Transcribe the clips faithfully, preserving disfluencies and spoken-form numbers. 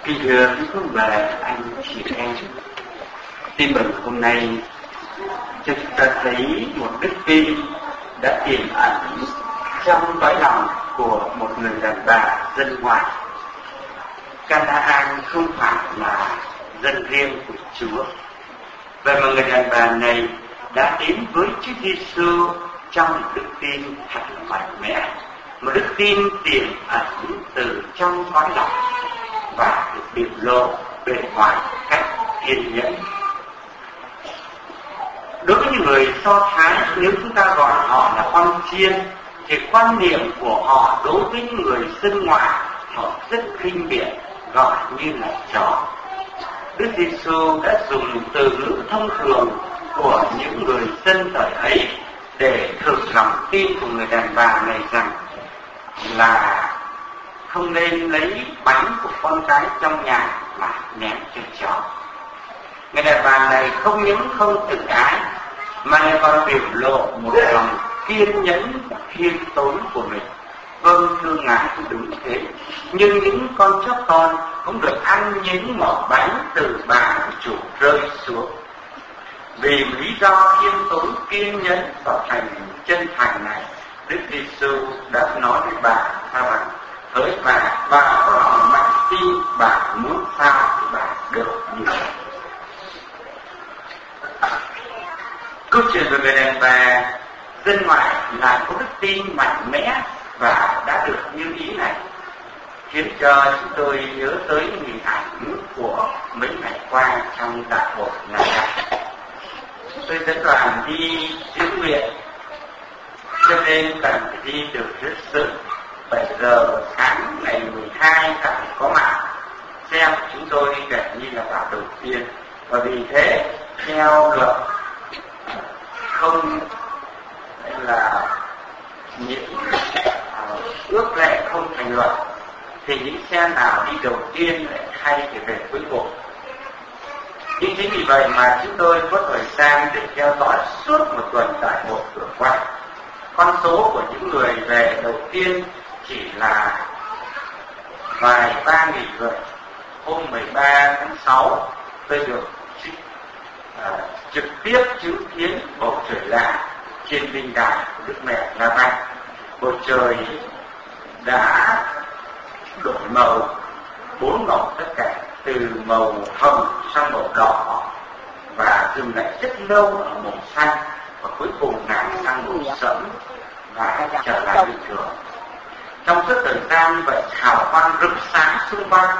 Kính thưa quý cô bà, anh chị em, tin mừng hôm nay cho chúng ta thấy một đức tin đã tiềm ẩn trong cõi lòng của một người đàn bà dân ngoại. Canaan không phải là dân riêng của Chúa, vậy mà người đàn bà này đã đến với Chúa Giêsu trong một đức tin thật là mạnh mẽ, một đức tin tiềm ẩn từ trong cõi lòng và được biểu lộ bề ngoài cách kiên nhẫn. Đối với những người Do Thái, nếu chúng ta gọi họ là con chiên, thì quan niệm của họ đối với những người dân ngoại họ rất khinh biệt, gọi như là chó. Đức Giêsu đã dùng từ ngữ thông thường của những người dân thời ấy để thử lòng tin của người đàn bà này rằng là không nên lấy bánh của con cái trong nhà mà ném cho chó. Người đàn bà này không những không tự ái mà lại còn biểu lộ một lòng kiên nhẫn và khiêm tốn của mình. Vâng, thưa ngài, đúng thế. Nhưng những con chó con cũng được ăn những mẩu bánh từ bà của chủ rơi xuống. Vì lý do khiêm tốn, kiên nhẫn và thành chân thành này, Đức Giêsu đã nói với bà ta rằng: hỡi bà, bà có lòng mạnh tin, bà muốn sao thì bà được như vậy. Câu chuyện về người đàn bà dân ngoại là có đức tin mạnh mẽ và đã được như ý này, khiến cho chúng tôi nhớ tới những hình ảnh của mấy ngày qua trong đại hội này. Tôi dẫn đoàn đi diễn nguyện, cho nên cần phải đi từ rất sớm, bảy giờ sáng ngày mười hai đã phải có mặt xem chúng tôi kể như là vào đầu tiên. Và vì thế theo luật không là những uh, ước lệ không thành luật, thì những xe nào đi đầu tiên lại thay thì về cuối cùng. Nhưng chính vì vậy mà chúng tôi có thời gian để theo dõi suốt một tuần tại hội vừa qua. Con số của những người về đầu tiên chỉ là vài ba nghìn người. Hôm mười ba tháng sáu tôi được uh, trực tiếp chứng kiến bầu trời lạ trên linh đài của Đức Mẹ La Vang. Bầu trời đã đổi màu, bốn màu tất cả, từ màu hồng sang màu đỏ và dừng lại rất lâu ở màu xanh, và cuối cùng ngả sang màu sẫm và trở lại bình thường. Trong suốt thời gian như vậy, hào quang rực sáng xung quanh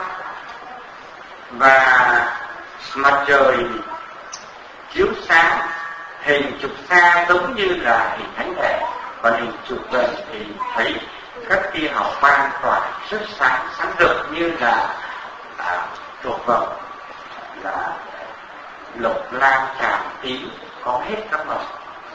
và mặt trời chiếu sáng, hình chụp xa giống như là hình thánh thể, còn hình chụp gần thì thấy các tia hào quang tỏa rất sáng sáng rực như là à, thuộc vầng là lục lam tràm tím, có hết các màu.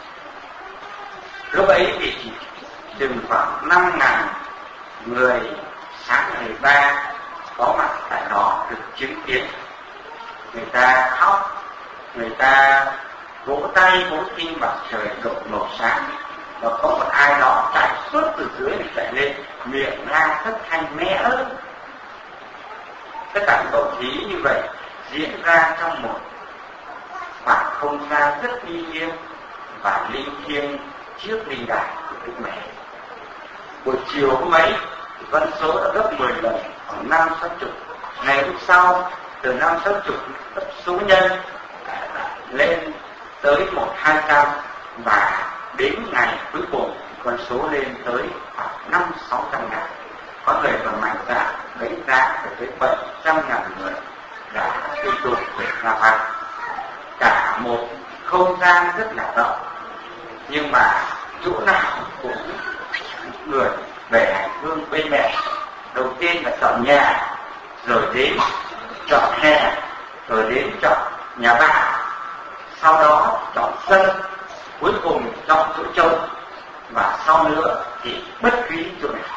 Lúc ấy thì chỉ chừng khoảng năm ngàn người sáng ngày ba có mặt tại đó được chứng kiến. Người ta khóc, người ta vỗ tay vỗ tim bằng trời đổ màu sáng, và có một ai đó chạy suốt từ dưới này chạy lên, miệng la thất thanh mẹ ơi. Tất cả những bầu khí như vậy diễn ra trong một khoảng không gian rất uy nghiêm và linh thiêng trước linh đài của Đức Mẹ. Buổi chiều hôm ấy con số đã gấp mười lần, khoảng năm sáu chục. Ngày hôm sau từ năm sáu chục gấp số nhân lên tới một hai trăm, và đến ngày cuối cùng con số lên tới khoảng năm sáu trăm ngàn. Có người còn mạnh dạn đánh giá phải tới bảy trăm ngàn người đã tiêu thụ về La Vang. Cả một không gian rất là rộng, nhưng mà chỗ nào cũng người về hành hương bên Mẹ. Đầu tiên là chọn nhà, rồi đến chọn hè, rồi đến chọn nhà bà, sau đó chọn sân, cuối cùng chọn chỗ trông, và sau nữa thì bất cứ chỗ nào.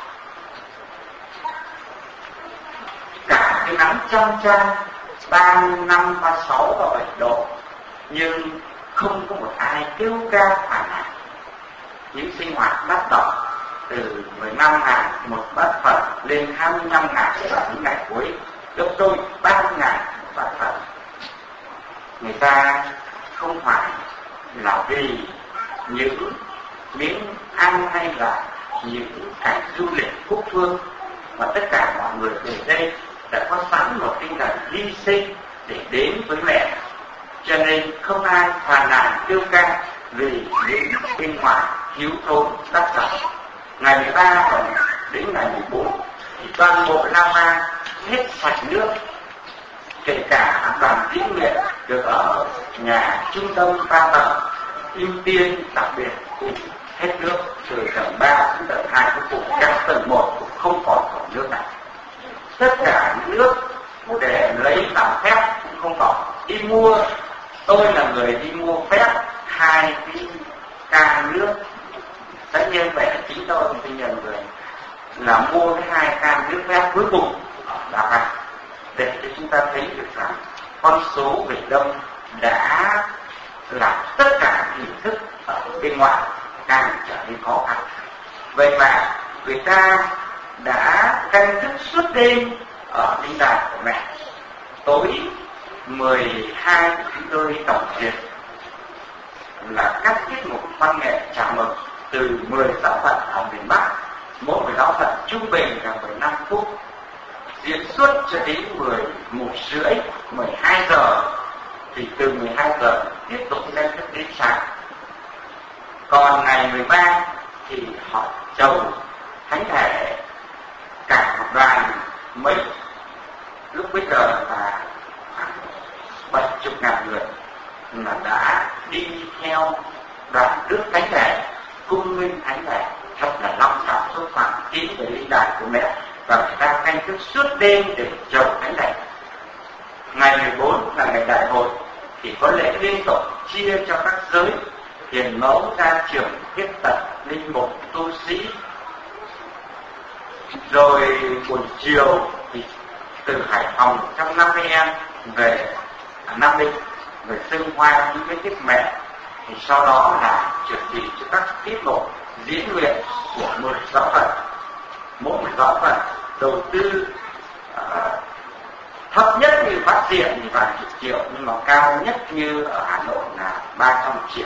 Cả cái nắng trong tranh ba năm, ba sáu và bảy độ, nhưng không có một ai kêu ca phản nàn. Những sinh hoạt đắt đỏ từ mười lăm ngàn một bát Phật lên hai mươi lăm ngàn vào những ngày cuối gấp đôi ba mươi ngàn vạn phần. Người ta không phải là vì những miếng ăn hay là những cảnh du lịch quốc phương, mà tất cả mọi người về đây đã có sẵn một tinh thần hy sinh để đến với mẹ, cho nên không ai phàn nàn kêu ca vì những bên ngoài thiếu thốn đắt đỏ. Ngày mười ba còn đến ngày mười bốn thì toàn bộ Lama hết sạch nước, kể cả đoàn diễn nguyện được ở nhà trung tâm ba tầng ưu tiên đặc biệt cũng hết nước, từ tầng ba đến tầng hai cuối cùng, các tầng một cũng không còn còn nước này. Tất cả những nước để lấy làm phép cũng không còn. Đi mua, tôi là người đi mua phép hai cái can nước, tất nhiên vậy là chính tôi thì nhờ người là mua cái hai can nước phép cuối cùng là vậy, để cho chúng ta thấy được rằng con số về đông đã làm tất cả hình thức ở bên ngoài càng trở nên khó khăn. Vậy mà người ta đã canh thức suốt đêm ở linh đài của mẹ. Tối mười hai của chúng tôi tổng duyệt là các tiết mục văn nghệ chào mừng từ mười giáo phận ở miền Bắc, mỗi một giáo phận trung bình là mười lăm phút, diễn suốt cho đến mười một rưỡi, mười hai giờ, thì từ mười hai giờ tiếp tục lên thức đến sáng. Còn ngày mười ba thì họ chầu thánh thể cả một đoàn mấy, lúc bây giờ là bảy chục ngàn người là đã đi theo đoàn rước thánh thể, cung nghinh thánh thể thật là long trọng xúc phạm tiến về linh đài của mẹ, và người ta canh thức suốt đêm để chầu thánh thể. Ngày mười bốn là ngày đại hội thì có lễ liên tục chia cho các giới hiền mẫu, gia trưởng, thiết tật, linh mục, tu sĩ. Rồi buổi chiều thì từ Hải Phòng trong năm mươi em về Nam Định về xưng hoa những cái tiết mẹ, thì sau đó là chuẩn bị cho các tiết mục diễn luyện của mười giáo phận. Mỗi một giáo phận đầu tư uh, thấp nhất như Phát Diệm thì vài chục triệu, nhưng mà cao nhất như ở Hà Nội là ba trăm triệu,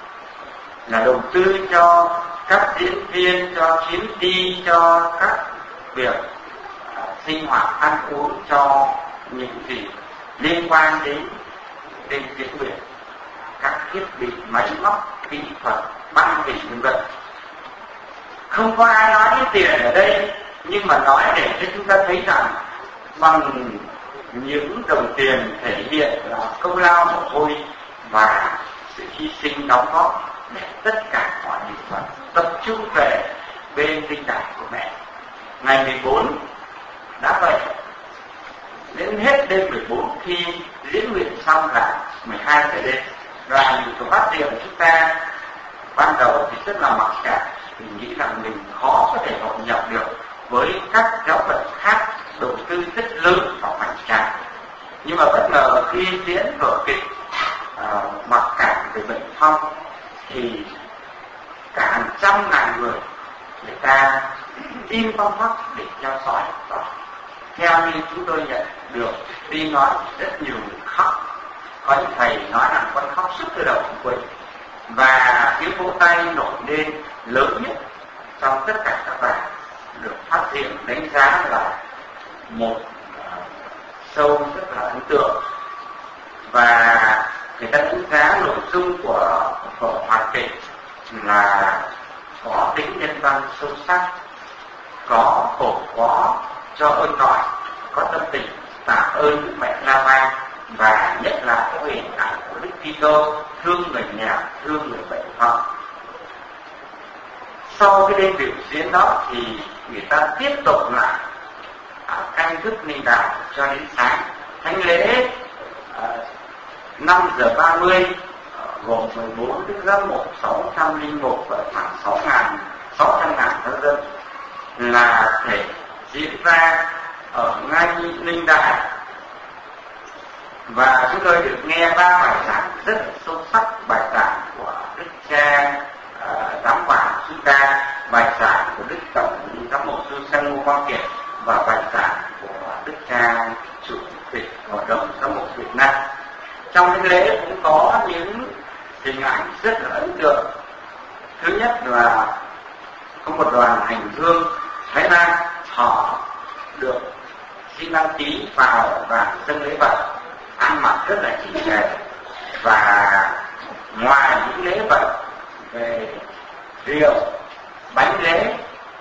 là đầu tư cho các diễn viên, cho chuyến đi, cho các việc uh, sinh hoạt ăn uống, cho những gì liên quan đến đến diễn luyện, các thiết bị máy móc kỹ thuật băng hình vân vân. Không có ai nói đến tiền ở đây, nhưng mà nói để cho chúng ta thấy rằng bằng những đồng tiền thể hiện là công lao mồ hôi và sự hy sinh đóng góp để tất cả mọi nghệ thuật tập trung về bên linh đài của mẹ. Ngày mười bốn đã vậy, đến hết đêm mười bốn khi diễn luyện xong là mười hai giờ đêm. Đoàn của Phát Diệm của chúng ta ban đầu thì rất là mặc cảm, mình nghĩ rằng mình khó có thể hội nhập được với các giáo phận khác đầu tư rất lớn vào hoành tráng. Nhưng mà bất ngờ khi diễn vở kịch uh, mặc cảm về Bệnh Phong thì cả hàng trăm ngàn người người ta im phong pháp để theo dõi. Đó. Theo như chúng tôi nhận được tin nói rất nhiều người khóc, có những thầy nói rằng con khóc suốt từ đầu đến cuối, và tiếng vỗ tay nổi lên lớn nhất trong tất cả các bài được Phát Diệm đánh giá là một uh, show rất là ấn tượng. Và người ta đánh giá nội dung của vở hoạt kịch là có tính nhân văn sâu sắc, có khổ có cho ơn gọi, có tâm tình tạ ơn Đức Mẹ La Ma, và nhất là có hình ảnh của Đức Kitô thương người nghèo, thương người bệnh phong. Sau cái đêm biểu diễn đó thì người ta tiếp tục lại canh thức linh đài cho đến sáng. Thánh lễ uh, năm giờ ba mươi gồm mười bốn đức giám mục, sáu trăm linh mục và khoảng sáu ngàn sáu trăm ngàn giáo dân là thể diễn ra ở ngay linh đài. Và chúng tôi được nghe ba bài giảng rất là sâu sắc: bài giảng của Đức Cha uh, Giám quản chúng ta, bài giảng của Đức Tổng Giám mục Sư Sang Ngô Quang Kiệt, và bài giảng của Đức cha chủ tịch hội đồng giám mục Việt Nam. Trong cái lễ cũng có những hình ảnh rất là ấn tượng. Thứ nhất là có một đoàn hành hương Thái Lan, họ được xin đăng ký vào và dâng lễ vật, ăn mặc rất là chỉnh tề, và ngoài những lễ vật về rượu, bánh lễ,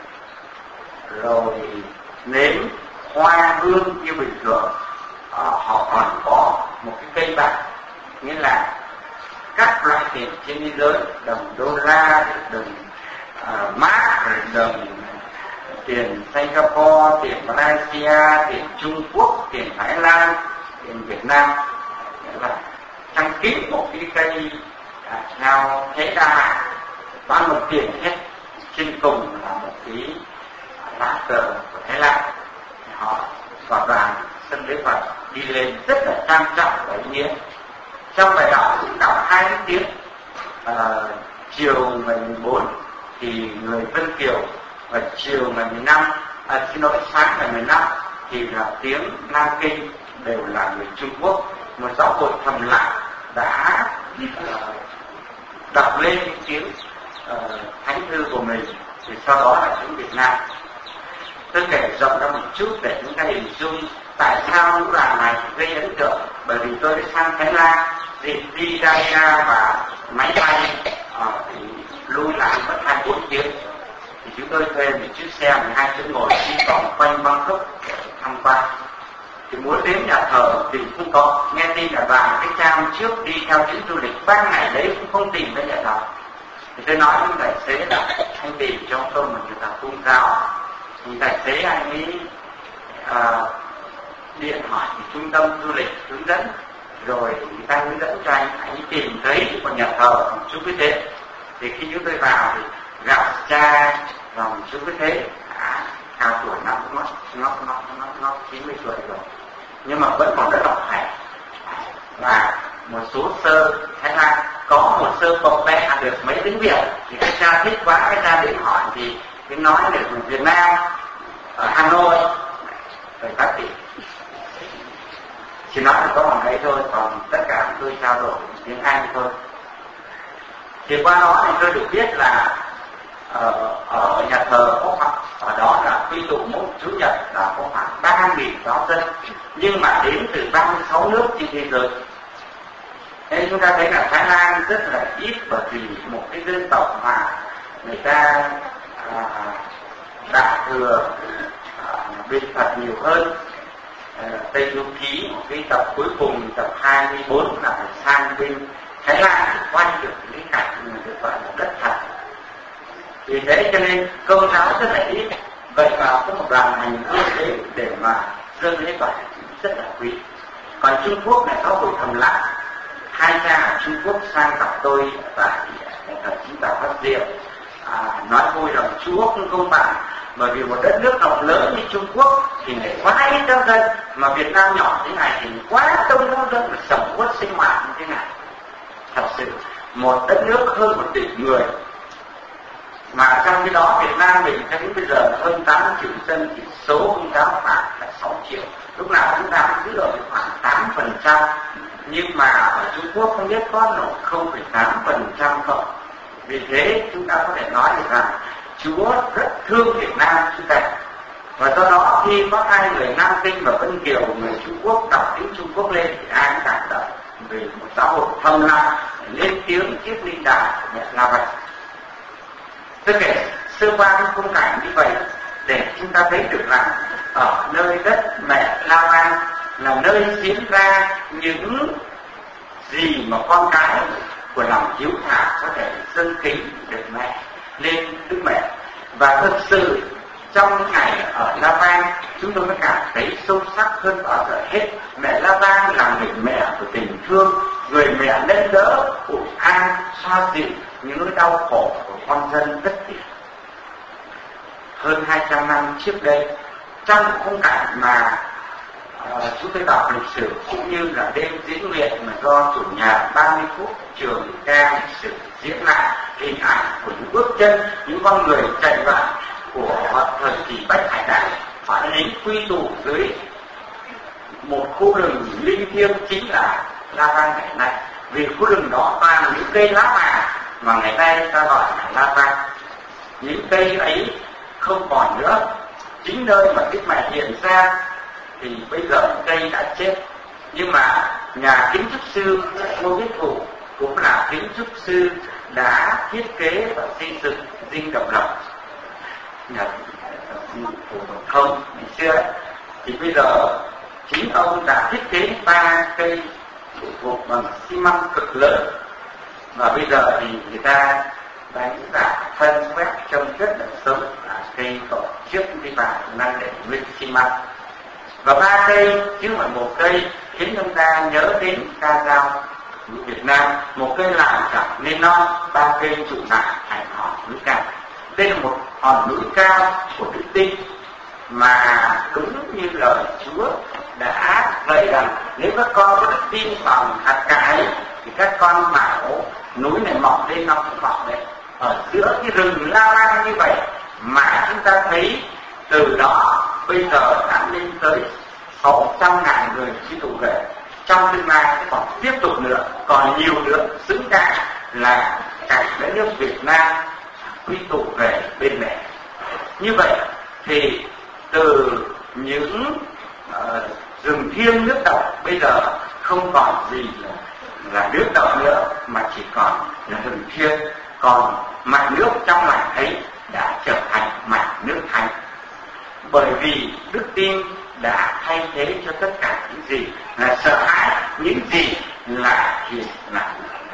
rồi nếm, hoa hương như bình thường, họ còn có một cái cây bạc, nghĩa là các loại tiền trên thế giới, đồng đô la, đồng uh, mark, đồng tiền Singapore, tiền Malaysia, tiền Trung Quốc, tiền Thái Lan, tiền Việt Nam, là trang kín một cái cây à, theo thế đa bán một tiền hết. Trên cùng là một cái lá cờ của Thái Lan. Họ vào đoàn sân lễ Phật đi lên rất là trang trọng và ý nghĩa. Trong bài đọc cũng đọc hai tiếng. À, chiều ngày mười bốn thì người Vân Kiều, và chiều ngày mười lăm, à, xin lỗi sáng ngày mười lăm thì là tiếng Nam Kinh, đều là người Trung Quốc. Một giáo hội thầm lặng đã uh, đọc lên tiếng uh, thánh thư của mình, thì sau đó là tiếng Việt Nam. Tôi kể rộng ra một chút để chúng ta hình dung tại sao những đoàn này gây ấn tượng. Bởi vì tôi đã sang Thái Lan thì đi ra ga và máy bay uh, thì lui lại mất hai bốn tiếng, thì chúng tôi thuê một chiếc xe mười hai chỗ ngồi đi vòng quanh Bangkok để tham quan. Thì muốn đến nhà thờ thì không có, nghe tin là bà cái trang trước đi theo chuyến du lịch ban ngày đấy cũng không tìm thấy nhà thờ. Thì tôi nói với tài xế là anh tìm cho tôi một nhà thờ Công giáo. Thì tài xế anh ấy uh, điện hỏi thì trung tâm du lịch hướng dẫn, rồi người ta hướng dẫn cho anh, anh ấy tìm thấy một nhà thờ một chú Quý Thế. Thì khi chúng tôi vào thì gặp cha dòng chú Quý Thế, à, cao tuổi năm nó nó nó nó nó chín mươi tuổi rồi, nhưng mà vẫn còn rất là khỏe. Và một số sơ Thái Lan có một sơ cộc vẽ được mấy tiếng Việt, thì cái cha thích quá, cái cha đến hỏi thì cái nói được người Việt Nam ở Hà Nội rồi các tỷ chỉ nói là có bằng ấy thôi, còn tất cả tôi trao đổi tiếng Anh thôi. Thì qua đó thì tôi được biết là ở, ở nhà thờ có khoảng, ở đó là quy tụ mỗi chủ nhật là có khoảng ba nghìn giáo dân, nhưng mà đến từ ba mươi sáu nước trên thế giới. Nên chúng ta thấy là Thái Lan rất là ít, bởi vì một cái dân tộc mà người ta à, đại thừa à, bên Phật nhiều hơn. à, Tây Du Ký, một cái tập cuối cùng, tập hai mươi bốn là phải sang bên Thái Lan thì quay được cái cảnh mà được gọi là đất thật. Vì thế cho nên Công giáo rất là ít, vậy mà có một đoàn hành hương thế để mà dâng lễ vật rất là quý. Còn Trung Quốc này có buổi thầm lặng, hai cha ở Trung Quốc sang gặp tôi tại thờ Chính Tả Phát Diệm, à, nói vui rằng Trung Quốc cũng không bằng, bởi vì một đất nước rộng lớn như Trung Quốc thì lại quá ít giáo dân, mà Việt Nam nhỏ thế này thì quá đông giáo dân, mà sống quất sinh hoạt như thế này. Thật sự một đất nước hơn một tỷ người, mà trong cái đó Việt Nam mình cho đến bây giờ hơn tám triệu dân, thì số công giáo khoảng là sáu triệu. Lúc nào chúng ta cũng giữ ở khoảng tám phần trăm, nhưng mà ở Trung Quốc không biết có nổi không phẩy tám phần trăm không. Vì thế chúng ta có thể nói được rằng Chúa rất thương Việt Nam chúng ta. Và do đó khi có hai người Nam Kinh và Vân Kiều, người Trung Quốc đọc tiếng Trung Quốc lên thì ai cũng cảm động về một xã hội thầm lặng lên tiếng chiếc linh đài là vậy. Tôi kể sơ qua cái khung cảnh như vậy để chúng ta thấy được rằng ở nơi đất mẹ La Vang là nơi diễn ra những gì mà con cái của lòng hiếu thảo có thể dâng kính được mẹ lên Đức Mẹ. Và thực sự trong những ngày ở La Vang, chúng tôi mới cảm thấy sâu sắc hơn bao giờ hết. Mẹ La Vang là người mẹ của tình thương, người mẹ nâng đỡ, ủi an, xoa dịu những nỗi đau khổ của con dân đất Việt. Hơn hai trăm năm trước đây, trong một khung cảnh mà uh, chúng tôi đọc lịch sử cũng như là đêm diễn luyện mà do chủ nhà ba mươi phút trường ca lịch sử diễn lại hình ảnh của những bước chân, những con người chạy vặt của thời kỳ Bách Hải Đảng, phản ánh quy tụ dưới một khu rừng linh thiêng chính là La Vang ngày nay, vì khu rừng đó toàn là những cây lá mà mà ngày nay ta gọi là La Vang. Những cây ấy không còn nữa, chính nơi mà Đức Mẹ hiện ra thì bây giờ cây đã chết. Nhưng mà nhà kiến trúc sư Ngô Viết Thụ cũng là kiến trúc sư đã thiết kế và xây dựng dinh Độc Lập, nhà Phủ Thông ngày xưa ấy. Thì bây giờ chính ông đã thiết kế ba cây trụ cột bằng xi măng cực lớn, và bây giờ thì người ta đánh cả thân quét trông rất là sống, là cây tổ trước đi vào năng để nguyên xi măng. Và ba cây chứ không phải một cây khiến chúng ta nhớ đến ca dao của Việt Nam, một cây làm cả nên non, ba cây trụ lại thành hòn núi cao. Đây là một hòn núi cao của đức tin mà đúng như lời Chúa đã dạy rằng nếu các con có đức tin bằng hạt cải thì các con bảo núi này mọc lên nó cũng mọc đấy. Ở giữa cái rừng La Vang như vậy mà chúng ta thấy từ đó bây giờ đã lên tới sáu trăm ngàn người quy tụ về, trong tương lai sẽ còn tiếp tục nữa, còn nhiều nữa, xứng đáng là cả đất nước Việt Nam quy tụ về bên mẹ. Như vậy thì từ những uh, rừng thiêng nước độc bây giờ không còn gì là, là nước độc nữa, mà chỉ còn là rừng thiêng, còn mạch nước trong lành ấy đã trở thành mạch nước thánh, bởi vì đức tin đã thay thế cho tất cả những gì là sợ hãi, những gì là hiện là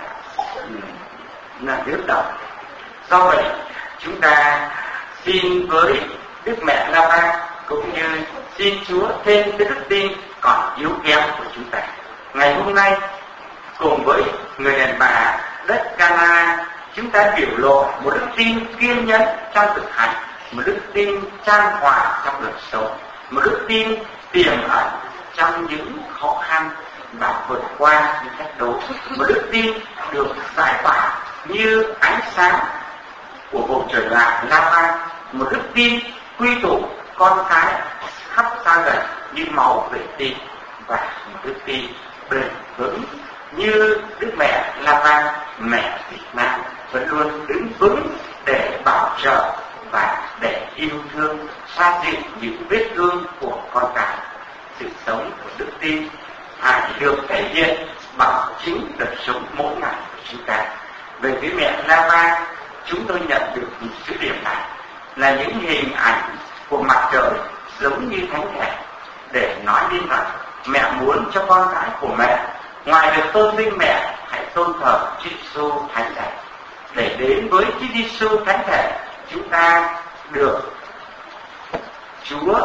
là nước độc. Do vậy chúng ta xin với Đức Mẹ La Vang cũng như xin Chúa thêm cái đức tin còn yếu kém của chúng ta. Ngày hôm nay cùng với người đàn bà đất Cana, chúng ta biểu lộ một đức tin kiên nhẫn trong thực hành, một đức tin chan hòa trong đời sống, một đức tin tiềm ẩn trong những khó khăn và vượt qua những thách đố, một đức tin được giải tỏa như ánh sáng của bầu trời vàng La Vang, một đức tin quy tụ con cái khắp xa gần như máu về tin, và một đức tin bền vững như Đức Mẹ La Vang, mẹ Việt Nam vẫn luôn đứng vững để bảo trợ và để yêu thương, xoa dịu những vết thương của con cái. Sự sống của đức tin phải được thể hiện bằng chính đời sống mỗi ngày của chúng ta. Về phía mẹ La Vang, chúng tôi nhận được một số điểm này là những hình ảnh của mặt trời giống như thánh thể, để nói đến rằng mẹ muốn cho con cái của mẹ ngoài được tôn vinh mẹ, hãy tôn thờ Chúa Giêsu thánh thể. Để đến với Chúa Giêsu thánh thể, chúng ta được Chúa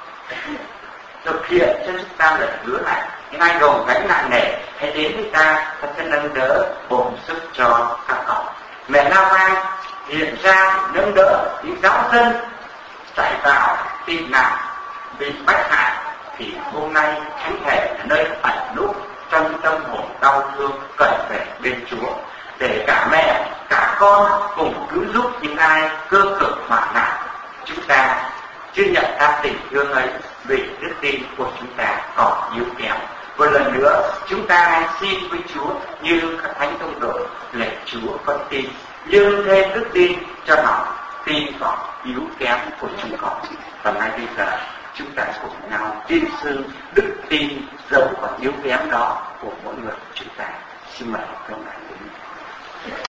thực hiện cho chúng ta lời hứa này: những ai gồng gánh nặng nề hãy đến với ta, ta sẽ nâng đỡ bổn sức cho các con. Mẹ La Vang hiện ra nâng đỡ những giáo dân chạy vào tìm nạn bị bách hại, thì hôm nay thánh thể là nơi ẩn núp trong tâm hồn đau thương cần về bên Chúa, để cả mẹ cả con cùng cứu giúp những ai cơ cực hoạn nạn. Chúng ta chưa nhận ra tình thương ấy vì đức tin của chúng ta còn yếu kém. Một lần nữa chúng ta xin với Chúa như các thánh tông đồ lạy Chúa con tin, nhưng thêm đức tin cho lòng tin còn yếu kém của chúng con. Và ngay bây giờ chúng ta cùng nhau tin xưng đức tin dẫu còn yếu kém đó của mỗi người chúng ta. Xin mời các bạn.